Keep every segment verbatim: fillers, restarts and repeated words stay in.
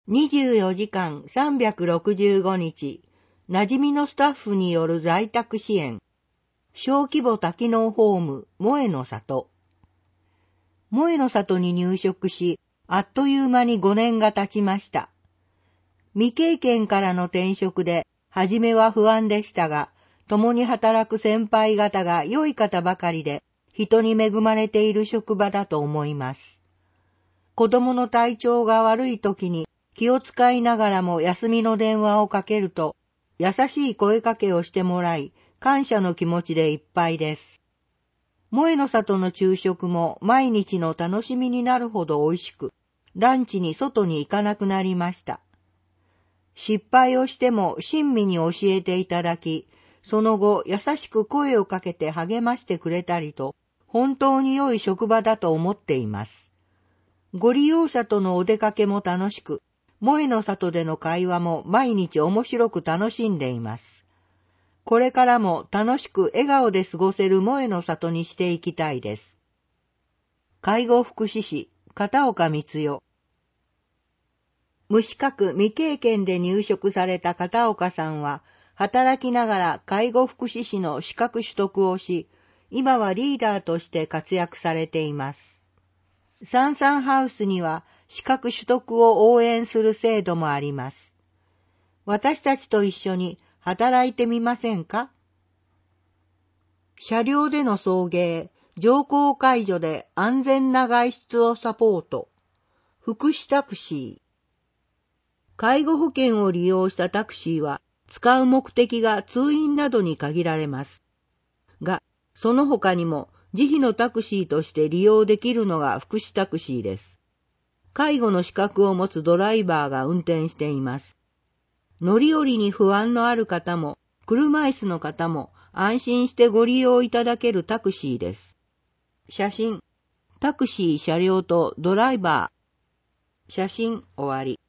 にじゅうよじかんさんびゃくろくじゅうごにち、馴染みのスタッフによる在宅支援。小規模多機能ホーム、萌の里。萌の里に入職し、あっという間にごねんが経ちました。未経験からの転職で、はじめは不安でしたが、共に働く先輩方が良い方ばかりで、人に恵まれている職場だと思います。子供の体調が悪い時に気を使いながらも休みの電話をかけると、優しい声かけをしてもらい、感謝の気持ちでいっぱいです。萌の里の昼食も毎日の楽しみになるほど美味しく、ランチに外に行かなくなりました。失敗をしても親身に教えていただき、その後優しく声をかけて励ましてくれたりと、本当に良い職場だと思っています。ご利用者とのお出かけも楽しく、萌の里での会話も毎日面白く楽しんでいます。これからも楽しく笑顔で過ごせる萌の里にしていきたいです。介護福祉士、片岡光代。無資格未経験で入職された片岡さんは、働きながら介護福祉士の資格取得をし、今はリーダーとして活躍されています。サンサンハウスには資格取得を応援する制度もあります。私たちと一緒に働いてみませんか？車両での送迎、乗降介助で安全な外出をサポート。福祉タクシー。介護保険を利用したタクシーは使う目的が通院などに限られます。が、その他にも自費のタクシーとして利用できるのが福祉タクシーです。介護の資格を持つドライバーが運転しています。乗り降りに不安のある方も、車椅子の方も安心してご利用いただけるタクシーです。写真、タクシー車両とドライバー。写真終わり。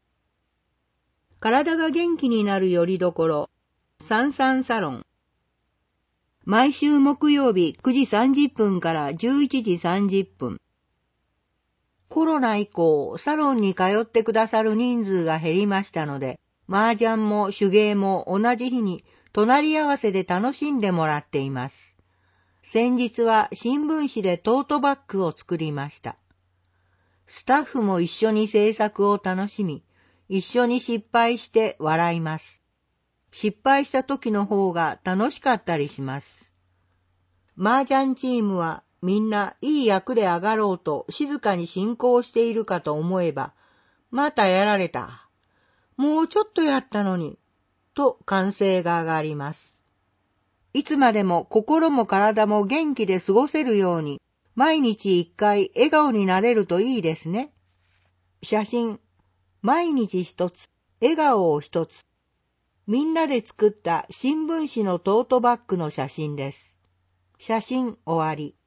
体が元気になるよりどころ、サンサンサロン。毎週木曜日くじさんじゅっぷんからじゅういちじさんじゅっぷん。コロナ以降、サロンに通ってくださる人数が減りましたので、麻雀も手芸も同じ日に隣り合わせで楽しんでもらっています。先日は新聞紙でトートバッグを作りました。スタッフも一緒に制作を楽しみ、一緒に失敗して笑います。失敗した時の方が楽しかったりします。麻雀チームはみんないい役で上がろうと静かに進行しているかと思えば、またやられた。もうちょっとやったのに、と歓声が上がります。いつまでも心も体も元気で過ごせるように、毎日一回笑顔になれるといいですね。写真。毎日一つ、笑顔を一つ。みんなで作った新聞紙のトートバッグの写真です。写真終わり。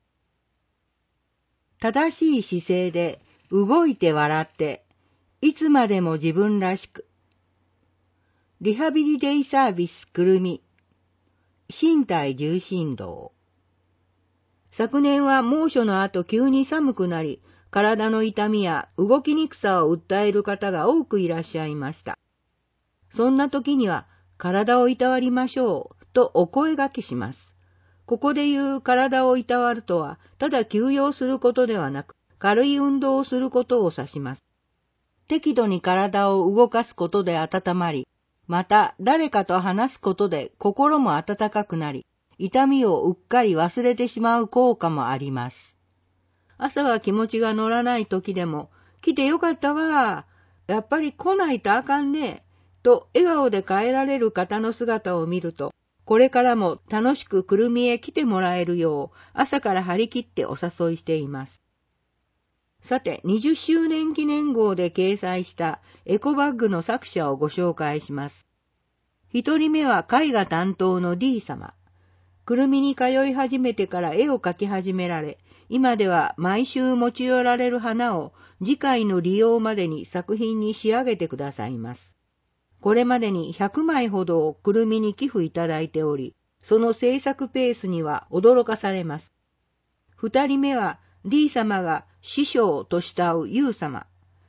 正しい姿勢で動いて笑って、いつまでも自分らしく。リハビリデイサービスくるみ。身体重心動。昨年は猛暑の後急に寒くなり、体の痛みや動きにくさを訴える方が多くいらっしゃいました。そんな時には体をいたわりましょうとお声掛けします。ここで言う体をいたわるとはただ休養することではなく軽い運動をすることを指します。適度に体を動かすことで温まり、また誰かと話すことで心も温かくなり、痛みをうっかり忘れてしまう効果もあります。朝は気持ちが乗らない時でも、来てよかったわ。やっぱり来ないとあかんね。と笑顔で帰られる方の姿を見ると、これからも楽しくくるみへ来てもらえるよう、朝から張り切ってお誘いしています。さて、にじゅっしゅうねん記念号で掲載したエコバッグの作者をご紹介します。一人目は絵画担当の D 様。くるみに通い始めてから絵を描き始められ、今では毎週持ち寄られる花を次回の利用までに作品に仕上げてくださいます。これまでにひゃくまいほどをくるみに寄付いただいており、その制作ペースには驚かされます。二人目は D 様が師匠と慕う U 様。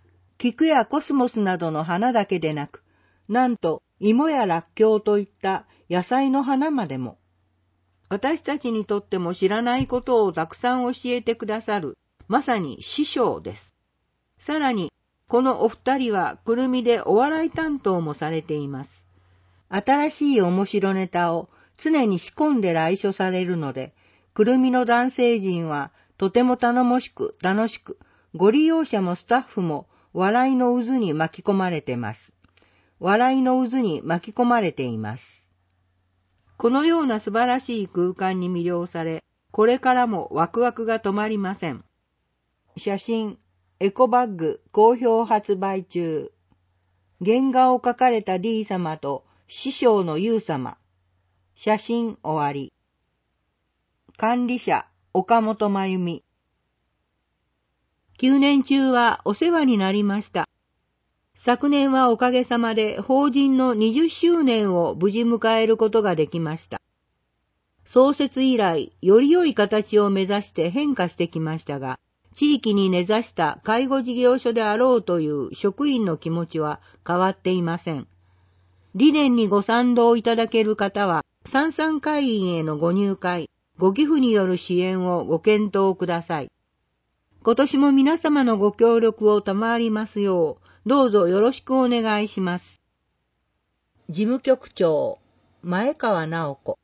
菊やコスモスなどの花だけでなく、なんと芋やらっきょうといった野菜の花までも。私たちにとっても知らないことをたくさん教えてくださる、まさに師匠です。さらに、このお二人はくるみでお笑い担当もされています。新しい面白ネタを常に仕込んで来所されるので、くるみの男性陣はとても頼もしく楽しく、ご利用者もスタッフも笑いの渦に巻き込まれてます。笑いの渦に巻き込まれています。このような素晴らしい空間に魅了され、これからもワクワクが止まりません。写真、エコバッグ好評発売中。原画を描かれた D 様と師匠の U 様。写真終わり。管理者、岡本真由美。きゅうねん中はお世話になりました。昨年はおかげさまで法人のにじゅっしゅうねんを無事迎えることができました。創設以来、より良い形を目指して変化してきましたが、地域に根ざした介護事業所であろうという職員の気持ちは変わっていません。理念にご賛同いただける方は、さんさん会員へのご入会、ご寄付による支援をご検討ください。今年も皆様のご協力を賜りますよう、どうぞよろしくお願いします。事務局長、前川直子。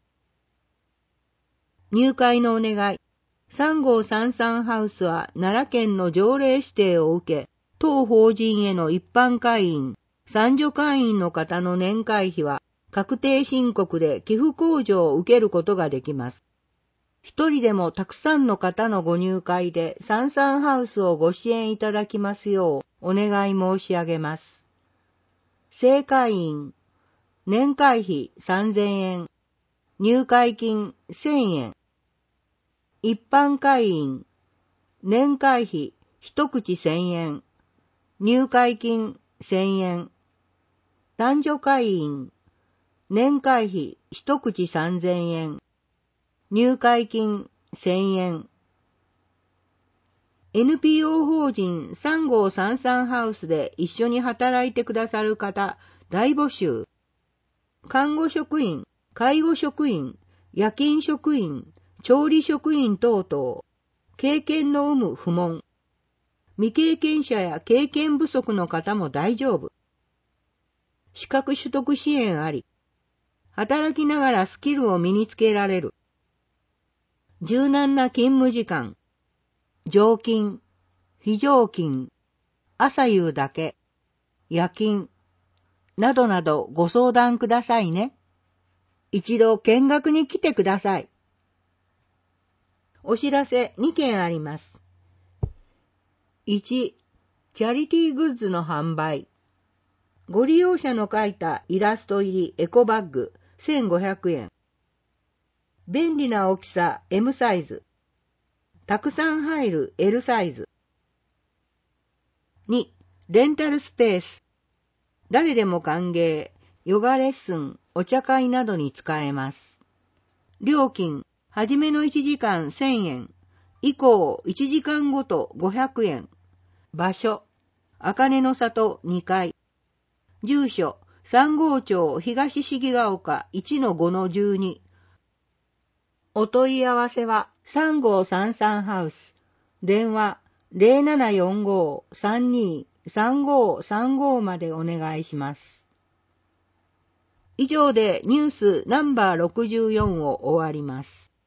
入会のお願い。さんごうさんさんハウスは奈良県の条例指定を受け、当法人への一般会員、参助会員の方の年会費は、確定申告で寄付控除を受けることができます。一人でもたくさんの方のご入会でさんさんハウスをご支援いただきますようお願い申し上げます。正会員、年会費さんぜんえん、入会金せんえん。一般会員、年会費一口せんえん、入会金せんえん。男女会員、年会費一口さんぜんえん、入会金せんえん。エヌピーオー 法人さんごうさんさんハウスで一緒に働いてくださる方大募集。看護職員、介護職員、夜勤職員、調理職員等々、経験の有無不問。未経験者や経験不足の方も大丈夫。資格取得支援あり。働きながらスキルを身につけられる。柔軟な勤務時間。常勤、非常勤、朝夕だけ、夜勤、などなどご相談くださいね。一度見学に来てください。お知らせにけんあります。いち、チャリティーグッズの販売。ご利用者の描いたイラスト入りエコバッグせんごひゃくえん。便利な大きさ エム サイズ。たくさん入る エル サイズ。に、レンタルスペース。誰でも歓迎、ヨガレッスン、お茶会などに使えます。料金、はじめのいちじかんせんえん、以降いちじかんごとごひゃくえん。場所、あかねの里にかい。住所、三郷町東重ヶ丘 いちのごのじゅうに。お問い合わせはさんごうさんさんハウス。電話 ゼロななよんごーさんにーさんごーさんごー までお願いします。以上でニュースナンバーろくじゅうよんを終わります。